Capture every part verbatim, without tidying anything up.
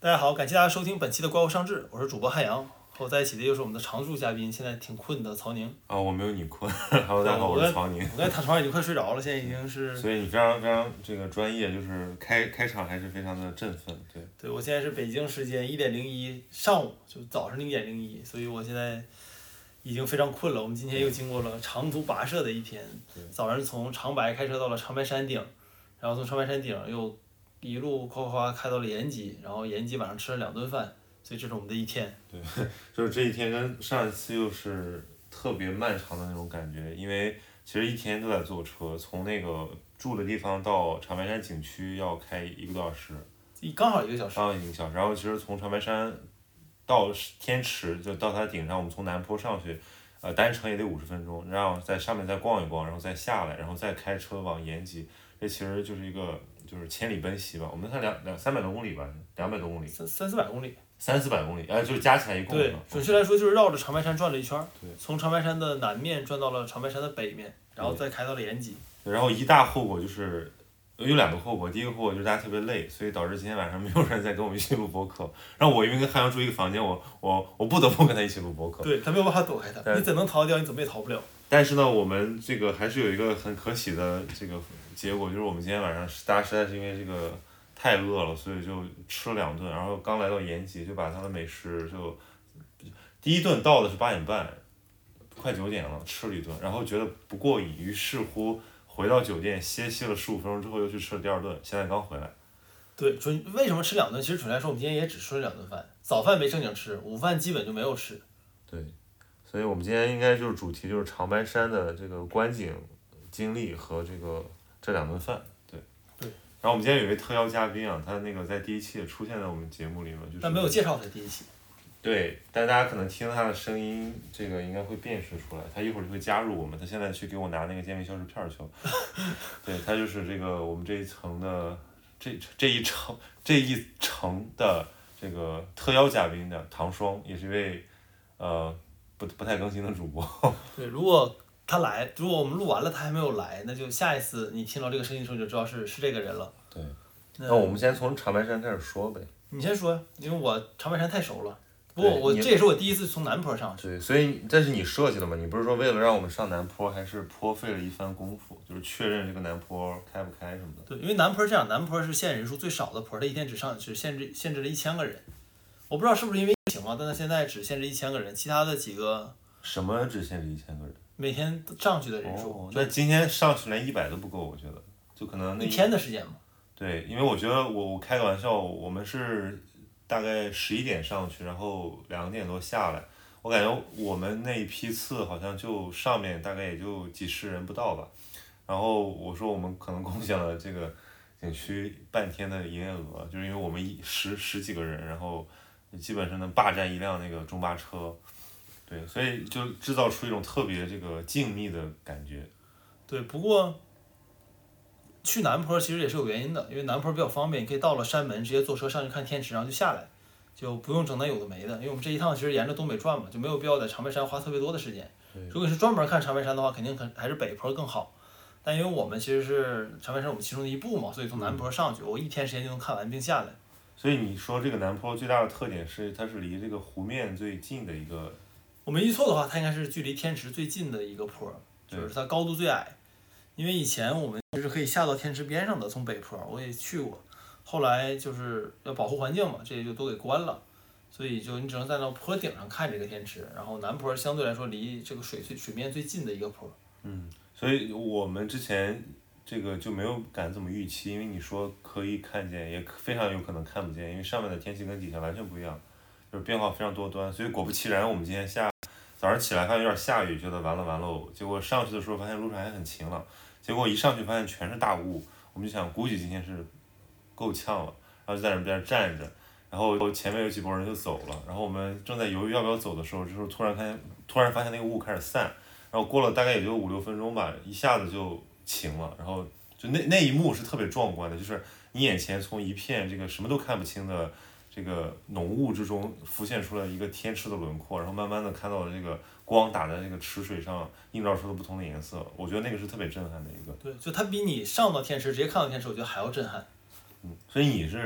大家好，感谢大家收听本期的怪物上志，我是主播汉阳，和我在一起的又是我们的常驻嘉宾，现在挺困的曹宁。 啊、我没有你困。Hello，大家好，我是曹宁。 我刚才躺床上已经快睡着了，现在已经是。 所以你非常非常这个专业，就是开开场还是非常的振奋，对。 对，我现在是北京时间一点零一上午，就早上零点零一，所以我现在已经非常困了。我们今天又经过了长途跋涉的一天，早上从长白开车到了长白山顶，然后从长白山顶又一路夸夸夸开到了延吉，然后延吉晚上吃了两顿饭，所以这是我们的一天。 对，就是这一天跟上一次又是特别漫长的那种感觉，因为其实一天都在坐车，从那个住的地方到长白山景区要开一个多小时， 刚好一个小时。 刚好一个小时，然后其实从长白山到天池就到它顶上，我们从南坡上去，呃，单程也得五十分钟，然后在上面再逛一逛，然后再下来，然后再开车往延吉，这其实就是一个就是千里奔袭吧。我们看两两三百多公里吧，两百多公里， 三三四百公里。 三四百公里，呃，就是加起来一共。 对，准确来说就是绕着长白山转了一圈儿， 对， 从长白山的南面转到了长白山的北面，然后再开到了延吉。 然后一大后果就是有两个后果，第一个后果就是大家特别累，所以导致今天晚上没有人再跟我们一起录播客。然后我因为跟汉阳住一个房间，我我我不得不跟他一起录播客。 对，他没有办法躲开他，你怎能逃掉？你怎么也逃不了。 但是呢，我们这个还是有一个很可喜的这个结果，就是我们今天晚上大家实在是因为这个太饿了，所以就吃了两顿，然后刚来到延吉就把他的美食就第一顿到的是八点半，快九点了，吃了一顿，然后觉得不过瘾，于是乎回到酒店歇息了十五分钟之后又去吃了第二顿，现在刚回来。 对，准为什么吃两顿？其实准确来说，我们今天也只吃了两顿饭，早饭没正经吃，午饭基本就没有吃。 对，所以我们今天应该就是主题就是长白山的这个观景经历和这个这两顿饭。对。 对。 然后我们今天有一位特邀嘉宾啊，他那个在第一期也出现在我们节目里面，就是。 但没有介绍他第一期。 对，但大家可能听他的声音，这个应该会辨识出来。他一会儿就会加入我们，他现在去给我拿那个见面消失片去了。对，他就是这个我们这一层的这这一层这一层的这个特邀嘉宾的唐双，也是一位呃不不太更新的主播。 对，如果他来，如果我们录完了他还没有来，那就下一次你听到这个声音的时候你就知道是是这个人了。 对，那我们先从长白山开始说呗。 你先说，因为我长白山太熟了。不过我这也是我第一次从南坡上去。 对，所以这是你设计的吗？你不是说为了让我们上南坡，还是颇费了一番功夫，就是确认这个南坡开不开什么的？ 对，因为南坡这样，南坡是限人数最少的坡，它一天只上只限制限制了一千个人。我不知道是不是因为疫情啊，但它现在只限制一千个人，其他的几个什么只限制一千个人？ 每天上去的人数。 哦，那今天上去连一百都不够，我觉得，就可能那一天的时间嘛。 对，因为我觉得我我开个玩笑，我们是大概十一点上去，然后两点多下来，我感觉我们那一批次好像就上面大概也就几十人不到吧。然后我说我们可能贡献了这个景区半天的营业额，就是因为我们一十十几个人，然后基本上能霸占一辆那个中巴车，对，所以就制造出一种特别这个静谧的感觉。 对，不过去南坡其实也是有原因的，因为南坡比较方便，你可以到了山门直接坐车上去看天池，然后就下来，就不用整那有的没的。因为我们这一趟其实沿着东北转嘛，就没有必要在长白山花特别多的时间。如果你是专门看长白山的话，肯定还是北坡更好。但因为我们其实是长白山我们其中的一部嘛，所以从南坡上去，我一天时间就能看完并下来。 所以你说这个南坡最大的特点是它是离这个湖面最近的一个。 我没记错的话，它应该是距离天池最近的一个坡，就是它高度最矮。因为以前我们就是可以下到天池边上的，从北坡我也去过，后来就是要保护环境嘛，这些就都给关了，所以就你只能在那坡顶上看这个天池，然后南坡相对来说离这个水最水面最近的一个坡。 嗯，所以我们之前这个就没有敢这么预期，因为你说可以看见，也非常有可能看不见，因为上面的天气跟底下完全不一样，就是变化非常多端，所以果不其然，我们今天下早上起来发现有点下雨，觉得完了完喽，结果上去的时候发现路上还很晴朗。结果一上去发现全是大雾，我们就想估计今天是够呛了，然后就在那边站着，然后前面有几拨人就走了，然后我们正在犹豫要不要走的时候，这时候突然看突然发现那个雾开始散，然后过了大概也就五六分钟吧，一下子就晴了，然后就那那一幕是特别壮观的，就是你眼前从一片这个什么都看不清的这个浓雾之中浮现出了一个天池的轮廓，然后慢慢的看到了这个光打在这个池水上映照出了不同的颜色，我觉得那个是特别震撼的一个。 对，就它比你上到天池直接看到天池，我觉得还要震撼。 嗯，所以你是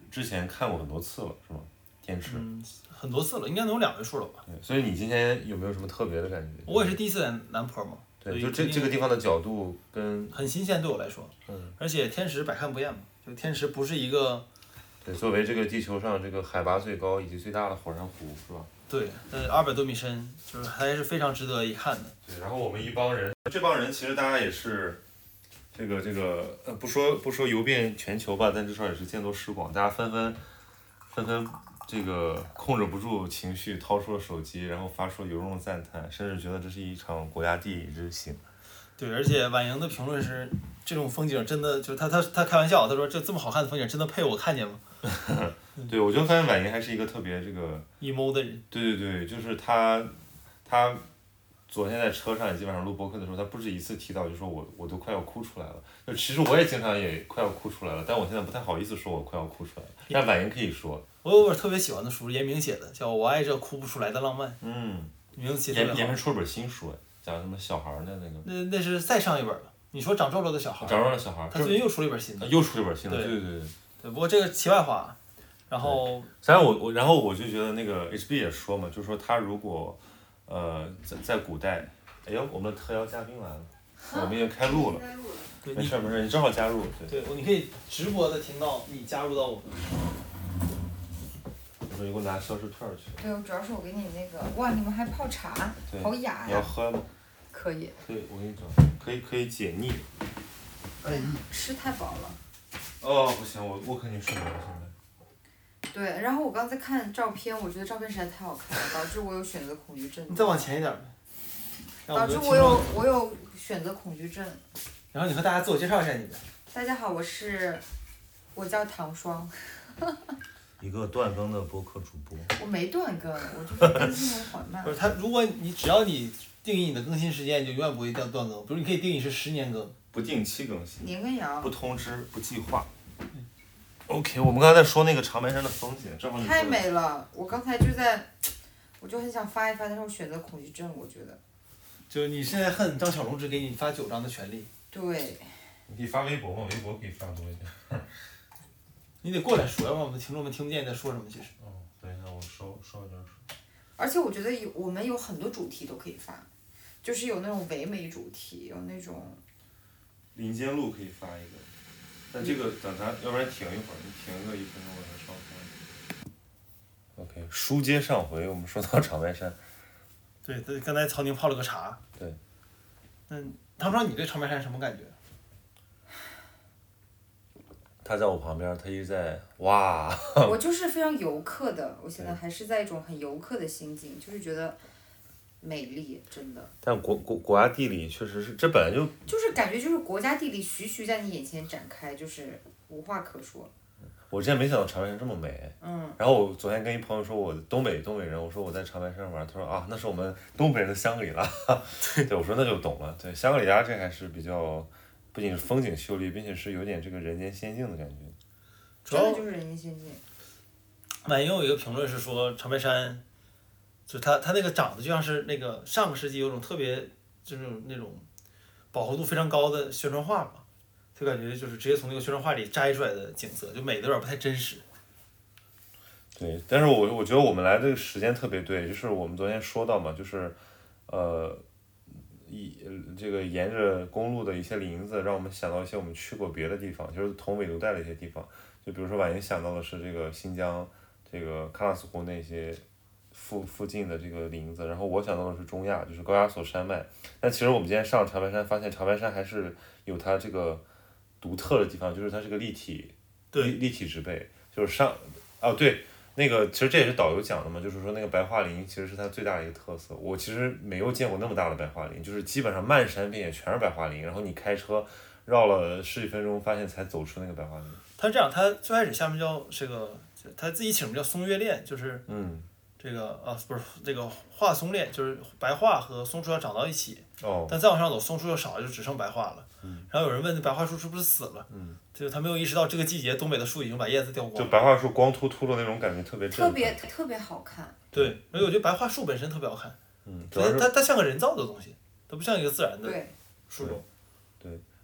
之前看过很多次了，是吗？天池。 嗯，很多次了，应该能有两位数了吧？ 对，所以你今天有没有什么特别的感觉？ 我也是第一次来南坡嘛。 对，就这这个地方的角度跟。 很新鲜对我来说。 嗯。 而且天池百看不厌嘛，就天池不是一个。 对，作为这个地球上这个海拔最高以及最大的火山湖，是吧？ 对，呃，二百多米深，就是还是非常值得一看的。 对，然后我们一帮人，这帮人其实大家也是，这个这个呃，不说不说游遍全球吧，但至少也是见多识广，大家纷纷纷纷这个控制不住情绪，掏出了手机，然后发出由衷的赞叹，甚至觉得这是一场国家地理之行。 对，而且婉莹的评论是，这种风景真的，就是他他他开玩笑，他说这这么好看的风景，真的配我看见吗？ 对，我就发现婉莹还是一个特别这个 emo 的人。 对对对，就是他，他昨天在车上也基本上录播客的时候，他不止一次提到，就说我我都快要哭出来了。就其实我也经常也快要哭出来了，但我现在不太好意思说我快要哭出来了。但婉莹可以说。 我有本特别喜欢的书，严明写的，叫《我爱这哭不出来的浪漫》。 嗯。 名字起特别好。 严明出了本新书，讲什么小孩的那个。 那那是再上一本了。你说长皱皱的小孩。 长皱皱的小孩。 他最近又出了一本新的。 又出了一本新的。 对对对对。 对，不过这个题外话。然后， 虽然我我然后我就觉得那个 H B 也说嘛，就是说他如果，呃，在在古代，哎呦，我们的特邀嘉宾来了，我们已经开录了，没事没事，你正好加入， 对。对，你可以直播的听到你加入到我们。 我说你给我拿消食片去。 对，主要是我给你那个，哇，你们还泡茶，好雅呀。 你要喝吗？ 可以。 可以，我给你找，可以可以解腻。 哎，吃太饱了。 哦，不行，我我肯定睡不着现在。 对，然后我刚才看照片，我觉得照片实在太好看了，导致我有选择恐惧症。 你再往前一点呗。 导致我有我有选择恐惧症。 然后你和大家自我介绍一下你的。 大家好，我是，我叫唐双。 一个断更的播客主播。 我没断更，我就是更新很缓慢。 不是他，如果你只要你定义你的更新时间，你就永远不会掉断更。比如你可以定义是十年更。 不定期更新。 年羹尧。 不通知，不计划。OK， 我们刚才在说那个长白山的风景，正好你太美了，我刚才就在，我就很想发一发，但是我选择恐惧症，我觉得。 就你现在恨张小龙只给你发九张的权利。 对。 你可以发微博嘛，微博可以发多一点。 你得过来说，要不然我们听众们听不见你在说什么。其实。 哦，等一下，我收收一点水。 而且我觉得有我们有很多主题都可以发，就是有那种唯美主题，有那种。 林间路可以发一个。但这个等咱，要不然停一会儿，你停个一分钟，我再上传。OK， 书接上回，我们说到长白山。 对，对，刚才曹宁泡了个茶。 对。 嗯，唐双，你对长白山什么感觉？ 他在我旁边，他一直在哇。 我就是非常游客的，我现在还是在一种很游客的心境，就是觉得。美丽，真的。 但国国国家地理确实是，这本来就。 就是感觉就是国家地理徐徐在你眼前展开，就是无话可说。 我之前没想到长白山这么美。 嗯。 然后我昨天跟一朋友说，我东北东北人，我说我在长白山玩，他说啊，那是我们东北人的香格里拉。对，我说那就懂了。对，香格里拉这还是比较，不仅是风景秀丽，并且是有点这个人间仙境的感觉。 真的就是人间仙境。 婉莹有一个评论是说长白山。就它它那个长得就像是那个上个世纪有种特别就是那种饱和度非常高的宣传画嘛，就感觉就是直接从那个宣传画里摘出来的景色，就美的有点不太真实。 对，但是我我觉得我们来这个时间特别对，就是我们昨天说到嘛，就是呃一这个沿着公路的一些林子，让我们想到一些我们去过别的地方，就是同纬度带的一些地方，就比如说婉莹想到的是这个新疆这个喀纳斯湖那些。附附近的这个林子，然后我想到的是中亚，就是高加索山脉。但其实我们今天上长白山，发现长白山还是有它这个独特的地方，就是它是个立体，立立体植被，就是上，哦对，那个其实这也是导游讲的嘛，就是说那个白桦林其实是它最大的一个特色。我其实没有见过那么大的白桦林，就是基本上漫山遍野全是白桦林，然后你开车绕了十几分钟，发现才走出那个白桦林。 它这样，它最开始下面叫这个，它自己起名叫松月恋，就是嗯。 这个啊不是这个桦松恋，就是白桦和松树要长到一起， 哦、 但再往上走松树又少了，就只剩白桦了。 嗯、 然后有人问那白桦树是不是死了？ 嗯、 就是他没有意识到这个季节东北的树已经把叶子掉光了。 就白桦树光秃秃的那种感觉特别特别特别好看。 对，而且我觉得白桦树本身特别好看。 嗯， 它它它像个人造的东西，它不像一个自然的树种。 对。对，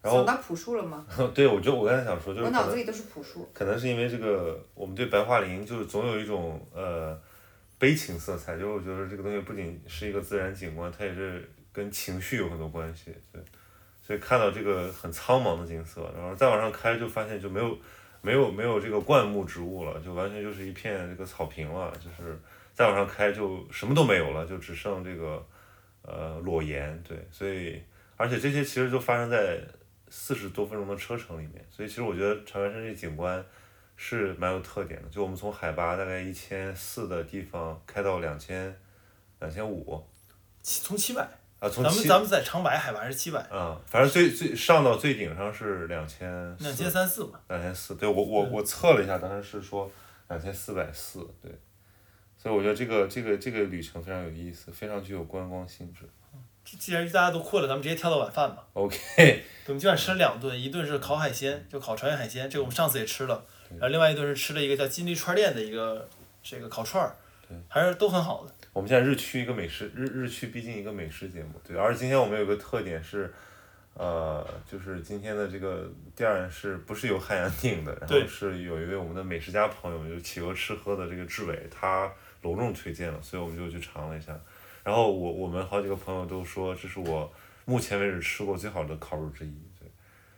然后想到朴树了吗？ 对，我就我刚才想说，就是我脑子里都是朴树。 可能是因为这个，我们对白桦林就是总有一种呃悲情色彩，就是我觉得这个东西不仅是一个自然景观，它也是跟情绪有很多关系。对，所以看到这个很苍茫的景色，然后再往上开就发现就没有没有没有这个灌木植物了，就完全就是一片这个草坪了，就是再往上开就什么都没有了，就只剩这个呃裸岩。对，所以而且这些其实就发生在四十多分钟的车程里面，所以其实我觉得长白山这景观是蛮有特点的。就我们从海拔大概一千四的地方开到两千两千五， 从七百啊，从咱们七咱们在长白海拔是七百， 啊，反正最最上到最顶上是两千两千三四嘛。 两千四，对我我我测了一下，当时是说两千四百四，对，所以我觉得这个这个这个旅程非常有意思，非常具有观光性质。 既然大家都困了，咱们直接跳到晚饭吧。 OK， 对，我们今晚吃了两顿，一顿是烤海鲜，就烤船员海鲜，这个我们上次也吃了，然后另外一顿是吃了一个叫金利串店的一个这个烤串儿，还是都很好的。 我们现在日区一个美食日日区毕竟一个美食节目，对，而且今天我们有个特点是，呃，就是今天的这个店儿是不是由汉阳订的，然后是有一位我们的美食家朋友，就是企鹅吃喝的这个志伟，他隆重推荐了，所以我们就去尝了一下。然后我我们好几个朋友都说这是我目前为止吃过最好的烤肉之一，对。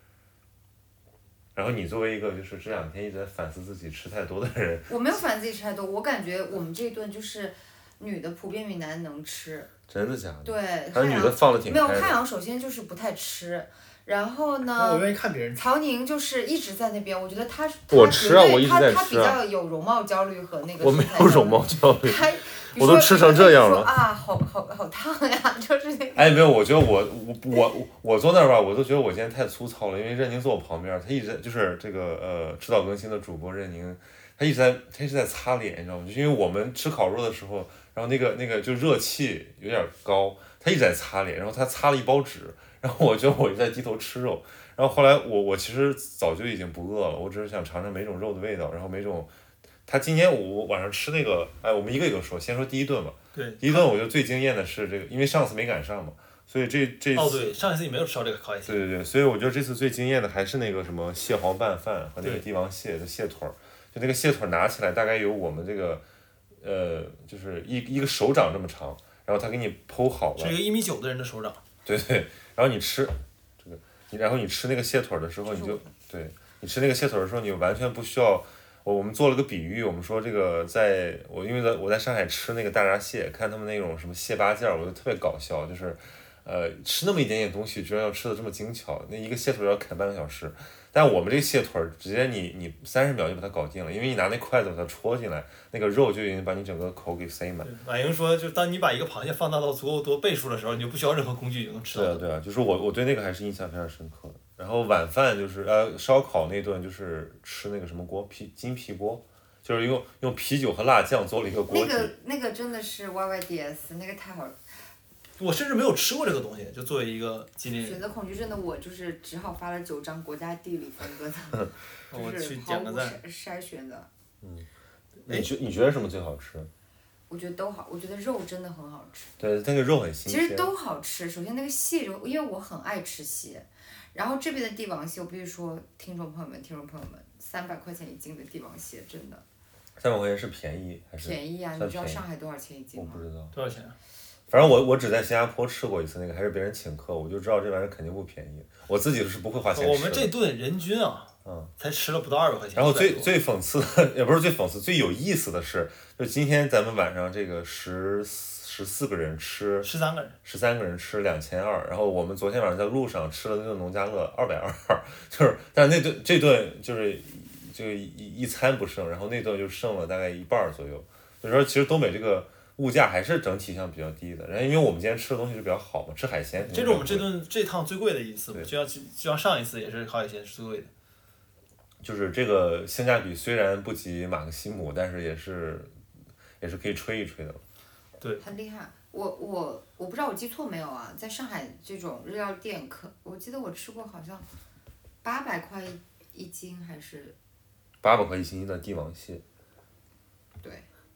然后你作为一个就是这两天一直在反思自己吃太多的人， 我没有反思自己吃太多，我感觉我们这一顿就是女的普遍比男的能吃。 真的假的？ 对， 反正女的放的挺没有开的。 汉阳首先就是不太吃。然后呢？ 我愿意看别人吃。 曹宁就是一直在那边，我觉得他我吃啊，我一直在吃啊。 他他比较有容貌焦虑和那个。 我没有容貌焦虑。 他， 我都吃成这样了。 啊，好好好烫呀，就是那个。 哎，没有，我觉得我我我我坐那儿吧，我都觉得我今天太粗糙了，因为任宁坐我旁边，他一直就是这个呃迟早更新的主播任宁，他一直在他一直在擦脸，你知道吗？就因为我们吃烤肉的时候，然后那个那个就热气有点高，他一直在擦脸，然后他擦了一包纸。然后我觉得我就在低头吃肉，然后后来我我其实早就已经不饿了，我只是想尝尝每种肉的味道，然后每种，他今年我晚上吃那个，哎，我们一个一个说，先说第一顿吧。 对。 第一顿我觉得最惊艳的是这个，因为上次没赶上嘛，所以这这次。 哦对，上一次你没有吃到这个烤海鲜。 对对对，所以我觉得这次最惊艳的还是那个什么蟹黄拌饭和那个帝王蟹的蟹腿儿，就那个蟹腿儿拿起来大概有我们这个，呃，就是一一个手掌这么长，然后他给你剖好了。 是一个一米九的人的手掌。 对对。然后你吃这个，你然后你吃那个蟹腿的时候，你就对你吃那个蟹腿的时候，你完全不需要。我我们做了个比喻，我们说这个在我因为在我在上海吃那个大闸蟹，看他们那种什么蟹八件，我就特别搞笑，就是呃吃那么一点点东西，居然要吃的这么精巧，那一个蟹腿要啃半个小时。但我们这个蟹腿直接你你三十秒就把它搞定了，因为你拿那筷子把它戳进来，那个肉就已经把你整个口给塞满。 马英说，就当你把一个螃蟹放大到足够多倍数的时候，你就不需要任何工具就能吃到。 对啊对啊，就是我我对那个还是印象非常深刻的。然后晚饭就是呃烧烤那顿就是吃那个什么锅皮金皮锅，就是用用啤酒和辣酱做了一个锅底。 那个那个真的是 Y Y D S， 那个太好了。 我甚至没有吃过这个东西，就作为一个吉林人。 选择恐惧症的我，就是只好发了九张国家地理风格的，就是毫无筛筛选的。 嗯，你觉你觉得什么最好吃？ 我觉得都好，我觉得肉真的很好吃。 对，那个肉很新鲜。 其实都好吃，首先那个蟹肉，因为我很爱吃蟹，然后这边的帝王蟹，我必须说，听众朋友们，听众朋友们，三百块钱一斤的帝王蟹，真的。 三百块钱是便宜还是？ 便宜啊！你知道上海多少钱一斤吗？ 我不知道。 多少钱啊？ 反正我我只在新加坡吃过一次那个，还是别人请客，我就知道这玩意儿肯定不便宜。我自己是不会花钱吃的。 我们这顿人均啊， 嗯， 才吃了不到二百块钱。 然后最最讽刺的，也不是最讽刺，最有意思的是，就今天咱们晚上这个十十四个人吃， 十三个人， 十三个人吃两千二，然后我们昨天晚上在路上吃了那顿农家乐二百二，就是，但是那顿这顿就是就一一餐不剩，然后那顿就剩了大概一半左右，所以说其实东北这个。物价还是整体上比较低的，然后因为我们今天吃的东西是比较好嘛，吃海鲜。 这是我们这顿这趟最贵的一次，就像就像上一次也是烤海鲜是最贵的。 就是这个性价比虽然不及马克西姆，但是也是也是可以吹一吹的。 对。 很厉害，我我我不知道我记错没有啊，在上海这种日料店可我记得我吃过好像八百块一斤还是。 八百块一斤的帝王蟹。 对。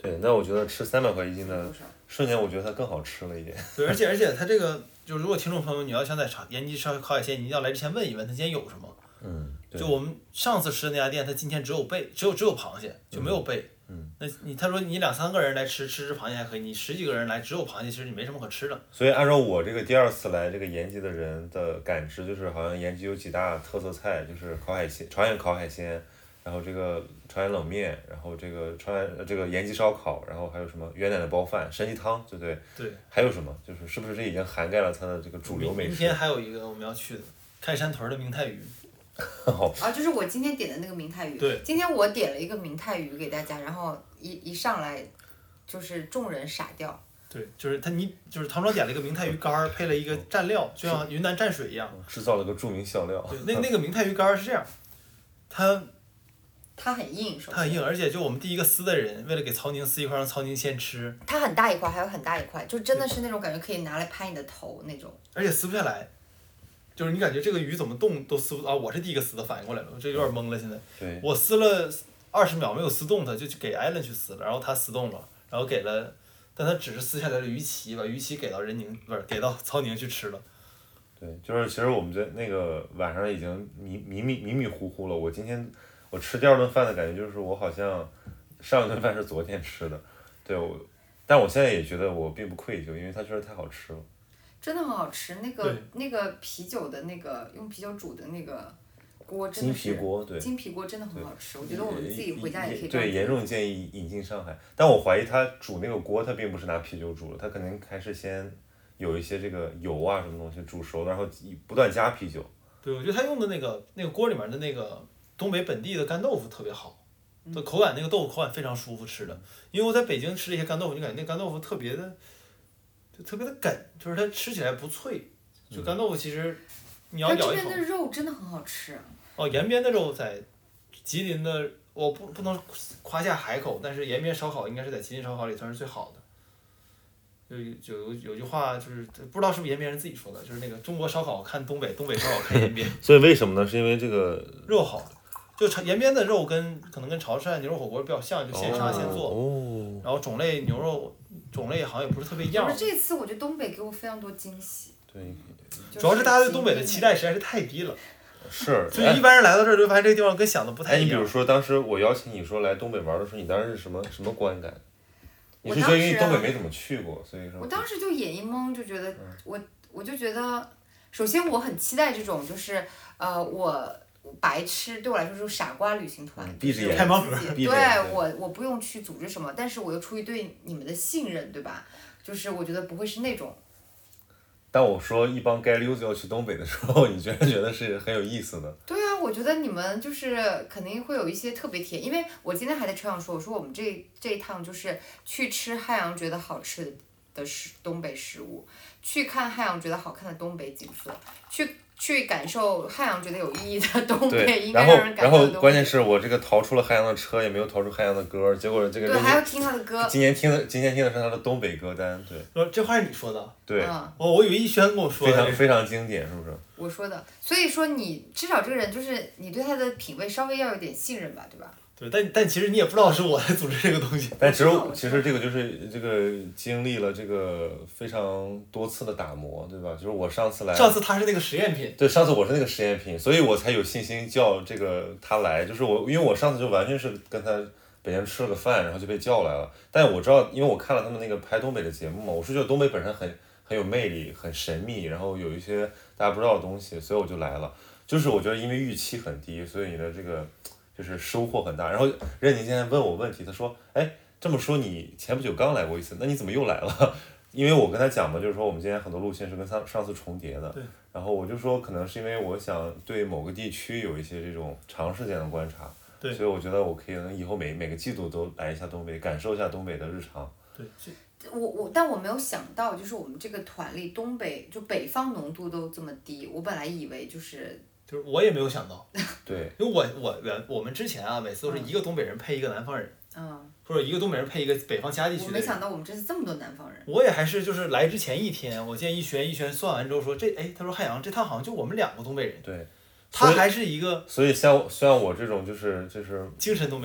对，那我觉得吃三百块一斤的多少？ 瞬间，我觉得它更好吃了一点。 对，而且而且它这个，就如果听众朋友你要想在长延吉烧烤海鲜，你一定要来之前问一问他今天有什么。 嗯，对就我们上次吃的那家店，他今天只有贝，只有只有螃蟹，就没有贝。 嗯， 那你他说你两三个人来吃吃吃螃蟹还可以，你十几个人来只有螃蟹，其实你没什么可吃的。 所以按照我这个第二次来这个延吉的人的感知，就是好像延吉有几大特色菜，就是烤海鲜、朝鲜烤海鲜，然后这个朝鲜冷面，然后这个朝鲜呃这个延吉烧烤，然后还有什么原奶的包饭、参鸡汤，对不对？ 对。 还有什么？就是是不是这已经涵盖了它的这个主流美食？ 明天还有一个我们要去的，开山屯的明太鱼。 啊，就是我今天点的那个明太鱼。 对。 今天我点了一个明太鱼给大家，然后一一上来，就是众人傻掉。 对，就是他你就是唐庄点了一个明太鱼干儿，配了一个蘸料，就像云南蘸水一样， 制造了个著名笑料。 对，那那个明太鱼干儿是这样，它它很硬，首先它很硬，而且就我们第一个撕的人，为了给曹宁撕一块，让曹宁先吃。 它很大一块，还有很大一块，就真的是那种感觉可以拿来拍你的头那种。 而且撕不下来。就是你感觉这个鱼怎么动都撕不啊！我是第一个撕的，反应过来了，我这有点懵了。现在， 对， 我撕了二十秒没有撕动它，就给艾伦去撕了，然后他撕动了，然后给了，但他只是撕下来了鱼鳍，把鱼鳍给到任宁不是给到曹宁去吃了。 对，就是其实我们在那个晚上已经迷迷迷迷迷糊糊了。我今天我吃第二顿饭的感觉就是我好像上一顿饭是昨天吃的，对我，但我现在也觉得我并不愧疚，因为它确实太好吃了。 真的很好吃，那个那个啤酒的那个用啤酒煮的那个锅真的是金皮锅，对， 金皮锅真的很好吃，我觉得我们自己回家也可以对，严重建议引进上海。但我怀疑他煮那个锅，他并不是拿啤酒煮的，他肯定还是先有一些这个油啊什么东西煮熟，然后不断加啤酒。 对，我觉得他用的那个那个锅里面的那个东北本地的干豆腐特别好，的口感那个豆腐口感非常舒服吃的。因为我在北京吃这些干豆腐，就感觉那干豆腐特别的。就特别的梗，就是它吃起来不脆。就干豆腐其实，你要咬一口。 它这边的肉真的很好吃。 哦，延边的肉在吉林的，我不不能夸下海口，但是延边烧烤应该是在吉林烧烤里算是最好的。有有有句话就是不知道是不是延边人自己说的，就是那个中国烧烤看东北，东北烧烤看延边。 所以为什么呢？是因为这个肉好。就延边的肉跟可能跟潮汕牛肉火锅比较像，就现杀现做， 哦、 然后种类牛肉种类好像也不是特别一样。 不是这次我觉得东北给我非常多惊喜。 对。 主要是大家对东北的期待实在是太低了。 是。 所以一般人来到这儿就发现这个地方跟想的不太一样。 哎，你比如说当时我邀请你说来东北玩的时候，你当时是什么什么观感？你是觉得因为东北没怎么去过，所以说。 我当时就眼一懵，就觉得我我就觉得，首先我很期待这种就是呃我。白痴对我来说就是傻瓜旅行团， 闭着眼开盲盒， 对我我不用去组织什么，但是我又出于对你们的信任，对吧？就是我觉得不会是那种。 当我说一帮街溜子要去东北的时候，你居然觉得是很有意思的。 对啊，我觉得你们就是肯定会有一些特别体验，因为我今天还在车上说，我说我们这这一趟就是去吃汉阳觉得好吃的的食东北食物，去看汉阳觉得好看的东北景色，去。去感受汉阳觉得有意义的东北，应该让人感受的东西。然后，然后关键是我这个逃出了汉阳的车，也没有逃出汉阳的歌，结果这个。 对，还要听他的歌。 今年听的，今年听的是他的东北歌单，对。 这话是你说的。 对。 嗯、 我我以为逸轩跟我说的。非常非常经典，是不是？ 我说的，所以说你至少这个人就是你对他的品味稍微要有点信任吧，对吧？ 对，但但其实你也不知道是我在组织这个东西。 但其实其实这个就是这个经历了这个非常多次的打磨，对吧？就是我上次来， 上次他是那个实验品。 对，上次我是那个实验品，所以我才有信心叫这个他来。就是我，因为我上次就完全是跟他北京吃了个饭，然后就被叫来了。但我知道，因为我看了他们那个拍东北的节目嘛，我是觉得东北本身很很有魅力，很神秘，然后有一些大家不知道的东西，所以我就来了。就是我觉得因为预期很低，所以你的这个。就是收获很大，然后任宁今天问我问题，他说：“哎，这么说你前不久刚来过一次，那你怎么又来了？”因为我跟他讲嘛，就是说我们今天很多路线是跟上上次重叠的， 对。 然后我就说，可能是因为我想对某个地区有一些这种长时间的观察， 对。 所以我觉得我可以以后每每个季度都来一下东北，感受一下东北的日常。 对。 我我但我没有想到，就是我们这个团里东北就北方浓度都这么低，我本来以为就是。 就是我也没有想到， 对， 因为我我原我们之前啊，每次都是一个东北人配一个南方人， 嗯， 或者一个东北人配一个北方其他地区的人。 我没想到我们这次这么多南方人。 我也还是就是来之前一天，我见一轩一轩算完之后说这哎，他说汉阳这趟好像就我们两个东北人。 对， 他还是一个。 所以像像我这种就是就是精神东北人。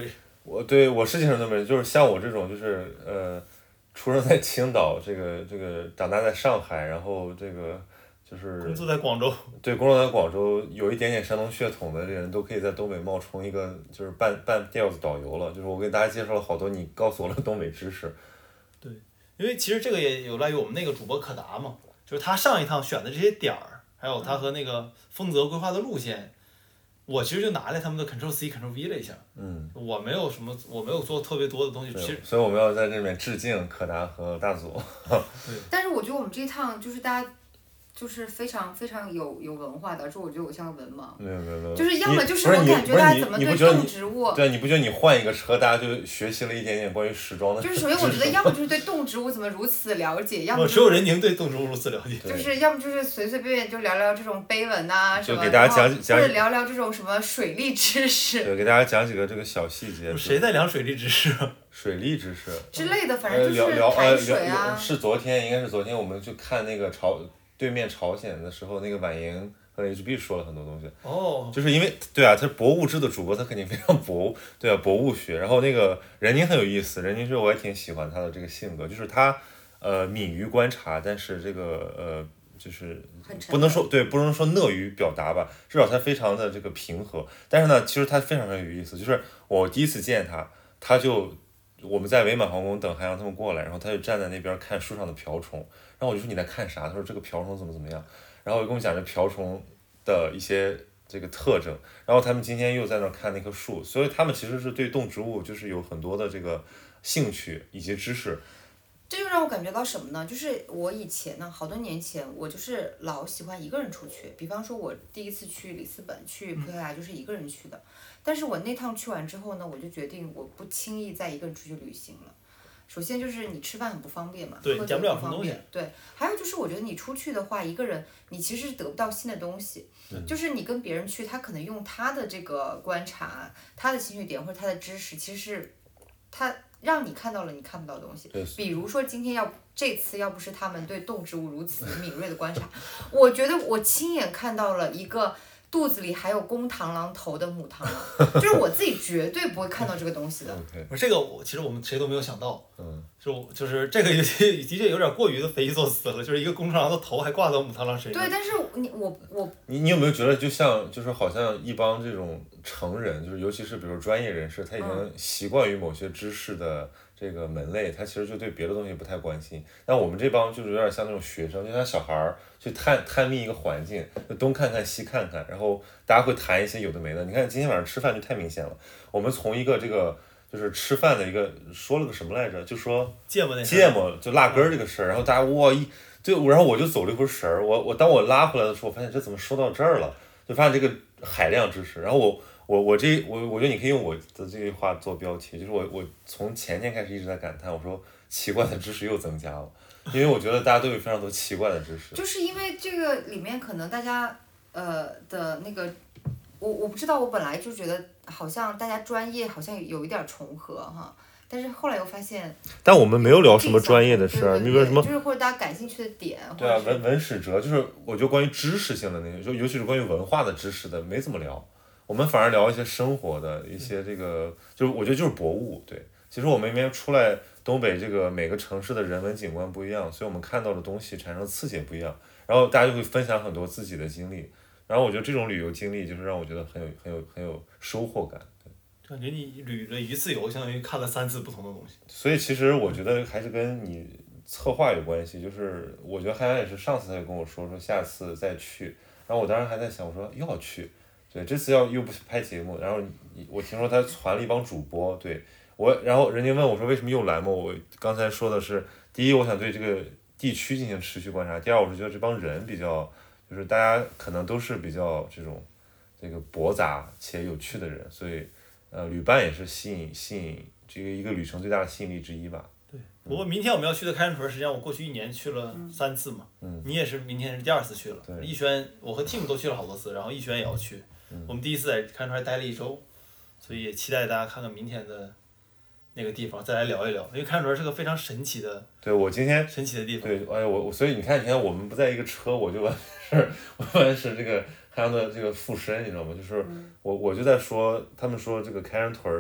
我对我是精神东北人，就是像我这种就是呃，出生在青岛，这个这个长大在上海，然后这个就是工作在广州， 对，工作在广州，有一点点山东血统的人都可以在东北冒充一个就是半半吊子导游了。就是我给大家介绍了好多你告诉我的东北知识。 对，因为其实这个也有赖于我们那个主播可达嘛，就是他上一趟选的这些点儿，还有他和那个丰泽规划的路线。我其实就拿来他们的 Control C Control V 了一下， 嗯， 我没有什么，我没有做特别多的东西，其实， 所以我们要在这里面致敬可达和大佐。 对， 但是我觉得我们这一趟就是大家。就是非常非常有有文化的，说我觉得我像个文盲。 没有没有没有。 就是要么就是我感觉大家怎么对动植物。 对，你不觉得你换一个车，大家就学习了一点点关于时装的？ 就是首先我觉得，要么就是对动植物怎么如此了解，要么、就是、 只有任宁对动植物如此了解。 就是要么就是随随便便就聊聊这种碑文呐、啊、什么， 就给大家讲讲， 或者聊聊这种什么水利知识。 对，给大家讲几个这个小细节。 谁在聊水利知识？ 水利知识之类的，反正就是排水啊。 呃、是昨天，应该是昨天，我们去看那个朝。对面朝鲜的时候，那个婉莹和 H B 说了很多东西。 哦。 就是因为对啊，他是博物志的主播，他肯定非常博，对啊，博物学。然后那个任宁很有意思，任宁是我也挺喜欢他的这个性格，就是他呃敏于观察，但是这个呃就是不能说对，不能说乐于表达吧，至少他非常的这个平和。但是呢，其实他非常非常有意思，就是我第一次见他，他就我们在伪满皇宫等韩阳他们过来，然后他就站在那边看树上的瓢虫。然后我就说你在看啥？他说这个瓢虫怎么怎么样，然后我就跟我讲这瓢虫的一些这个特征。然后他们今天又在那看那棵树，所以他们其实是对动植物就是有很多的这个兴趣以及知识。 这就让我感觉到什么呢？就是我以前呢，好多年前我就是老喜欢一个人出去。比方说，我第一次去里斯本、去葡萄牙就是一个人去的。但是我那趟去完之后呢，我就决定我不轻易再一个人出去旅行了。首先就是你吃饭很不方便嘛， 对， 喝酒不不方便。对，还有就是我觉得你出去的话，一个人你其实是得不到新的东西。 嗯、 就是你跟别人去，他可能用他的这个观察、他的兴趣点或者他的知识，其实是他让你看到了你看不到的东西。比如说今天要这次要不是他们对动植物如此敏锐的观察，我觉得我亲眼看到了一个。肚子里还有公螳螂头的母螳螂，就是我自己绝对不会看到这个东西的。 okay. 这个我其实我们谁都没有想到， 嗯， 就就是这个有些的确有点过于的匪夷所思了，就是一个公螳螂的头还挂到母螳螂身上。 对，但是你我我你你有没有觉得就像就是好像一帮这种成人，就是尤其是比如专业人士，他已经习惯于某些知识的这个门类，他其实就对别的东西不太关心。但我们这帮就是有点像那种学生，就像小孩儿去探探秘一个环境，就东看看西看看，然后大家会谈一些有的没的。你看今天晚上吃饭就太明显了，我们从一个这个就是吃饭的一个说了个什么来着，就说芥末那芥末就辣根儿这个事儿，然后大家哇一就然后我就走了一会儿神儿，我我当我拉回来的时候，我发现这怎么说到这儿了，就发现这个海量知识，然后我。我我这我我觉得你可以用我的这句话做标题，就是我我从前天开始一直在感叹，我说奇怪的知识又增加了，因为我觉得大家都有非常多奇怪的知识。 就是因为这个里面可能大家呃的那个，我我不知道，我本来就觉得好像大家专业好像有一点重合哈，但是后来又发现。 但我们没有聊什么专业的事儿， 你比如什么就是或者大家感兴趣的点。 对啊，文文史哲就是我觉得关于知识性的那些，就尤其是关于文化的知识的没怎么聊。我们反而聊一些生活的一些这个，就是我觉得就是博物。对，其实我们因为出来东北这个每个城市的人文景观不一样，所以我们看到的东西产生刺激也不一样，然后大家就会分享很多自己的经历，然后我觉得这种旅游经历就是让我觉得很有很有很有收获感。对， 感觉你旅了一次游，相当于看了三次不同的东西。 所以其实我觉得还是跟你策划有关系，就是我觉得汉阳也是上次他就跟我说说下次再去，然后我当时还在想，我说又要去。对，这次要又不拍节目，然后我听说他传了一帮主播，对我，然后人家问我说为什么又来嘛？我刚才说的是，第一，我想对这个地区进行持续观察；第二，我是觉得这帮人比较，就是大家可能都是比较这种这个博杂且有趣的人，所以呃，旅伴也是吸引吸引这个一个旅程最大的吸引力之一吧。 对，不过明天我们要去的开山屯，实际上我过去一年去了三次嘛， 嗯， 你也是明天是第二次去了， 对， 逸轩我和 Tim 都去了好多次，然后逸轩也要去。我们第一次在开山屯待了一周，所以也期待大家看看明天的那个地方，再来聊一聊。因为开山屯是个非常神奇的， 对我今天神奇的地方。 对，哎我我所以你看，你看我们不在一个车，我就完全是，我完全是这个汉阳的这个附身，你知道吗？就是我我就在说，他们说这个开山屯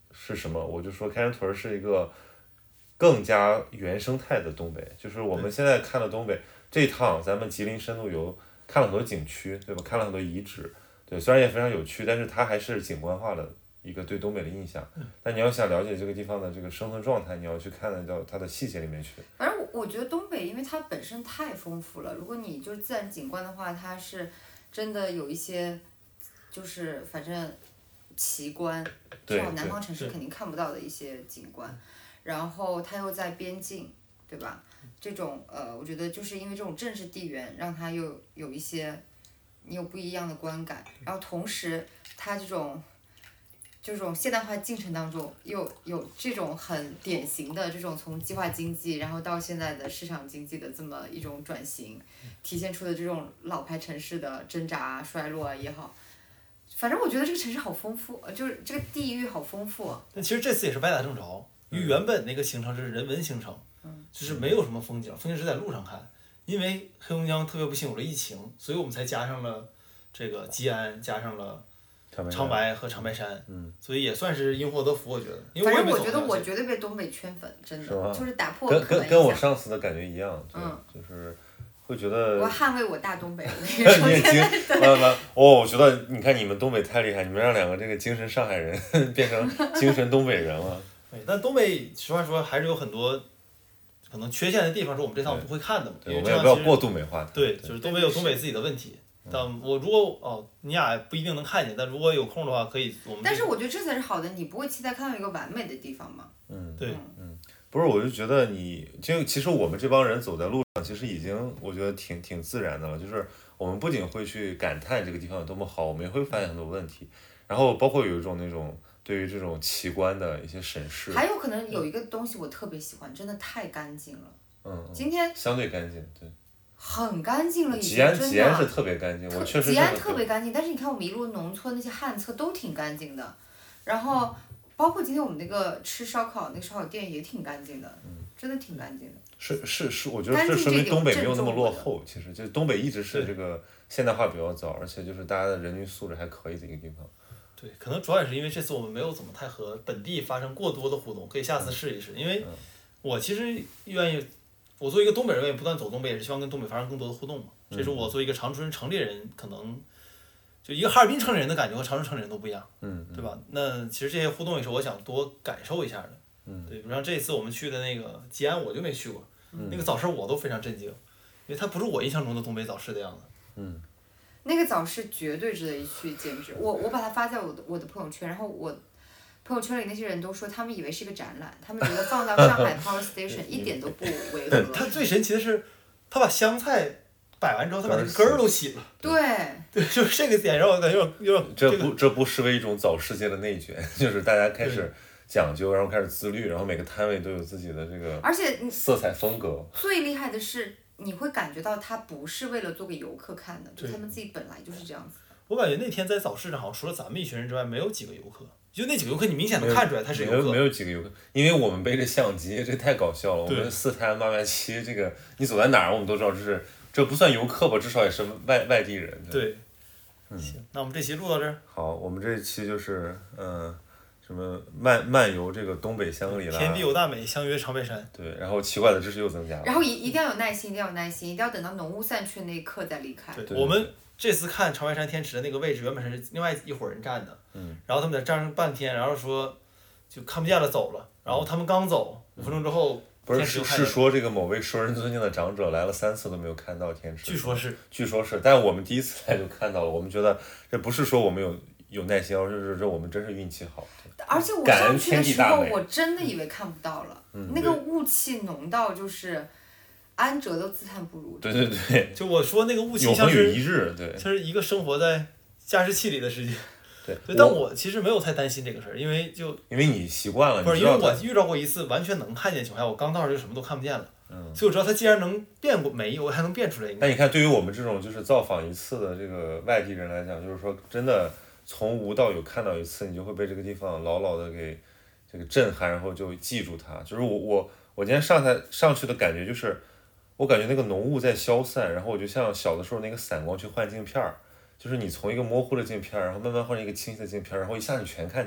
是什么，我就说开山屯是一个更加原生态的东北，就是我们现在看的东北这一趟，咱们吉林深度游看了很多景区，对吧？看了很多遗址，对，虽然也非常有趣，但是它还是景观化的一个对东北的印象。但你要想了解这个地方的这个生存状态，你要去看得到它的细节里面去。 反正我我觉得东北，因为它本身太丰富了，如果你就是自然景观的话，它是真的有一些，就是反正奇观，至少南方城市肯定看不到的一些景观。然后它又在边境，对吧？这种呃，我觉得就是因为这种政治地缘，让它又有一些你有不一样的观感。然后同时，它这种这种现代化进程当中，又有这种很典型的这种从计划经济，然后到现在的市场经济的这么一种转型，体现出的这种老牌城市的挣扎啊、衰落啊也好。反正我觉得这个城市好丰富，呃，就是这个地域好丰富啊。 但其实这次也是歪打正着。因为原本那个行程是人文行程，就是没有什么风景，风景是在路上看。因为黑龙江特别不幸有了疫情，所以我们才加上了这个吉安，加上了长白和长白山， 嗯， 所以也算是因祸得福，我觉得。因为我反正我觉得我绝对被东北圈粉，真的，就是打破跟跟跟我上次的感觉一样， 嗯， 就是会觉得。 我要捍卫我大东北。 你也听，慢慢哦，我觉得你看你们东北太厉害，你们让两个这个精神上海人变成精神东北人了。 对，但东北实话说还是有很多可能缺陷的地方，是我们这趟不会看的嘛。因为这我们也不要过度美化它。 对，就是东北有东北自己的问题。但我如果哦，你俩不一定能看见，但如果有空的话，可以我们。 但是我觉得这才是好的，你不会期待看到一个完美的地方吗？ 嗯， 对， 嗯，不是，我就觉得你就其实我们这帮人走在路上，其实已经我觉得挺挺自然的了。就是我们不仅会去感叹这个地方有多么好，我们也会发现很多问题，然后包括有一种那种。对于这种奇观的一些审视， 还有可能有一个东西我特别喜欢，真的太干净了。 嗯， 今天相对干净，对， 很干净了已经。 吉安吉安是特别干净，我确实。 吉安特别干净，但是你看我们一路农村那些旱厕都挺干净的，然后包括今天我们那个吃烧烤那个烧烤店也挺干净的，真的挺干净的。 是是是，我觉得这说明东北没有那么落后，其实就是东北一直是这个现代化比较早，而且就是大家的人均素质还可以的一个地方。 对，可能主要也是因为这次我们没有怎么太和本地发生过多的互动，可以下次试一试。因为我其实愿意，我作为一个东北人，愿意不断走东北，也是希望跟东北发生更多的互动嘛。这是我作为一个长春城里人，可能就一个哈尔滨城里人的感觉和长春城里人都不一样， 嗯， 对吧？那其实这些互动也是我想多感受一下的。 嗯， 对，比如像这一次我们去的那个吉安，我就没去过，那个早市我都非常震惊，因为它不是我印象中的东北早市的样子。 嗯。 那个早市绝对值得一去，简直！我我把它发在我的我的朋友圈，然后我朋友圈里那些人都说，他们以为是一个展览，他们觉得放到上海 Power Station 一点都不违和。 他最神奇的是，他把香菜摆完之后，他把那个根儿都洗了。 对。 对，就是这个点让我感觉有点有点。 这不这不失为一种早市界的内卷，就是大家开始讲究，然后开始自律，然后每个摊位都有自己的这个。 而且色彩风格。 最厉害的是。你会感觉到他不是为了做给游客看的，就他们自己本来就是这样子。 我感觉那天在早市上，好像除了咱们一群人之外，没有几个游客。就那几个游客，你明显能看出来他是游客。 没有没有几个游客，因为我们背着相机，这太搞笑了。我们四台八八七，这个你走在哪儿，我们都知道这是这不算游客吧，至少也是外外地人。 对。 嗯。 行，那我们这期录到这儿。 好，我们这一期就是嗯。什么漫漫游这个东北香格里拉， 天地有大美，相约长白山。 对，然后奇怪的知识又增加了。 然后一一定要有耐心，一定要有耐心，一定要等到浓雾散去那一刻再离开。 对，对我们这次看长白山天池的那个位置，原本是另外一伙人站的， 嗯， 然后他们在站上半天，然后说就看不见了，走了。然后他们刚走五分钟之后， 不是是是说这个某位受人尊敬的长者来了三次都没有看到天池。 据说是， 据说是，但我们第一次来就看到了，我们觉得这不是说我们有。有耐心，而是这我们真是运气好。 而且我上去的时候，我真的以为看不到了， 嗯、 那个雾气浓到就是安哲都自叹不如。 对对对， 就我说那个雾气像是一日，对， 像是一个生活在加湿器里的世界。 对， 对，但我其实没有太担心这个事儿，因为就因为你习惯了， 不是因为我遇到过一次完全能看见的情况下，我刚到这就什么都看不见了。 嗯， 所以我知道它既然能变过没，我还能变出来。 但你看，对于我们这种就是造访一次的这个外地人来讲，就是说真的。从无到有看到一次，你就会被这个地方牢牢的给这个震撼，然后就记住它。就是我我我今天上台上去的感觉就是，我感觉那个浓雾在消散，然后我就像小的时候那个散光去换镜片儿，就是你从一个模糊的镜片，然后慢慢换成一个清晰的镜片，然后一下就全看见了，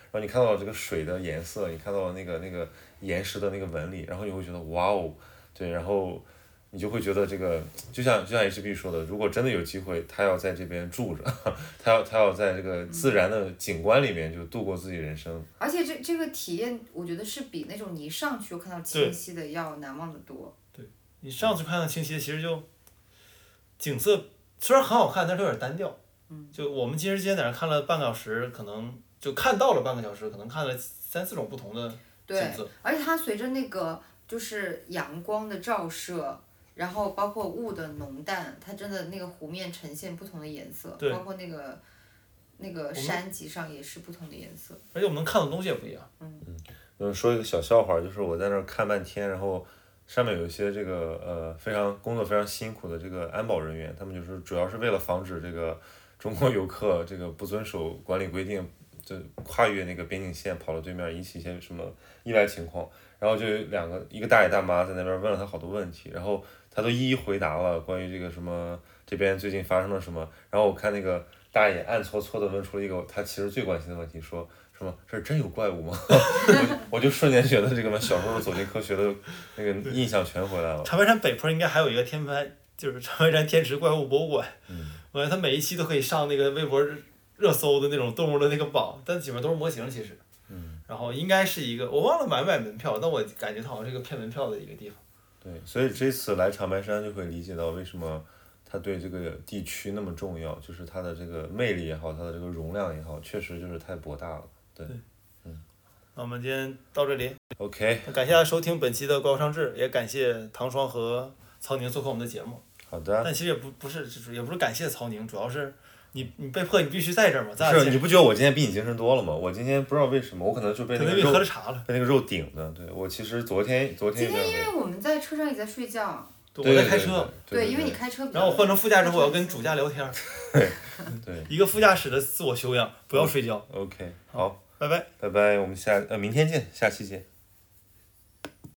然后你看到了这个水的颜色，你看到了那个那个岩石的那个纹理，然后你会觉得哇哦，对，然后你就会觉得这个就像就像 H B 说的，如果真的有机会，他要在这边住着，他要他要在这个自然的景观里面就度过自己人生。 而且这这个体验，我觉得是比那种你一上去就看到清晰的要难忘的多。 对，你上去看到清晰的，其实就景色虽然很好看，但是有点单调。 嗯。 就我们今日间在那看了半个小时，可能就看到了半个小时，可能看了三四种不同的景色。 对，而且它随着那个就是阳光的照射。然后包括雾的浓淡，它真的那个湖面呈现不同的颜色，包括那个那个山脊上也是不同的颜色。 而且我们能看的东西也不一样。 嗯嗯，说一个小笑话，就是我在那儿看半天，然后上面有一些这个呃非常工作非常辛苦的这个安保人员，他们就是主要是为了防止这个中国游客这个不遵守管理规定，就跨越那个边境线跑到对面，引起一些什么意外情况。然后就有两个，一个大爷大妈在那边问了他好多问题，然后他都一一回答了关于这个什么这边最近发生了什么。然后我看那个大爷暗搓搓的问出了一个他其实最关心的问题，说什么这真有怪物吗？我我就瞬间觉得这个小时候走进科学的那个印象全回来了。 长白山北坡应该还有一个天白，就是长白山天池怪物博物馆。 嗯。 我觉得他每一期都可以上那个微博热搜的那种动物的那个榜，但基本都是模型其实。 嗯。 然后应该是一个，我忘了买不买门票，但我感觉它好像是一个骗门票的一个地方。 对，所以这次来长白山就会理解到为什么它对这个地区那么重要，就是它的这个魅力也好，它的这个容量也好，确实就是太博大了。对。 对嗯。 那我们今天到这里。 OK。 感谢大家收听本期的怪物上志，也感谢唐双和曹宁做客我们的节目。 好的。 但其实也不不是，也不是感谢曹宁，主要是。你你被迫你必须在这儿嘛？ 是，你不觉得我今天比你精神多了吗？我今天不知道为什么，我可能就被那个肉喝了茶了， 被那个肉顶的。对，我其实昨天昨天。 今天因为我们在车上也在睡觉。 我在开车。 对， 因为你开车。 然后我换成副驾之后，我要跟主驾聊天。 对。对。 一个副驾驶的自我修养，不要睡觉。 OK， 好， 拜拜。 拜拜，我们下呃明天见，下期见。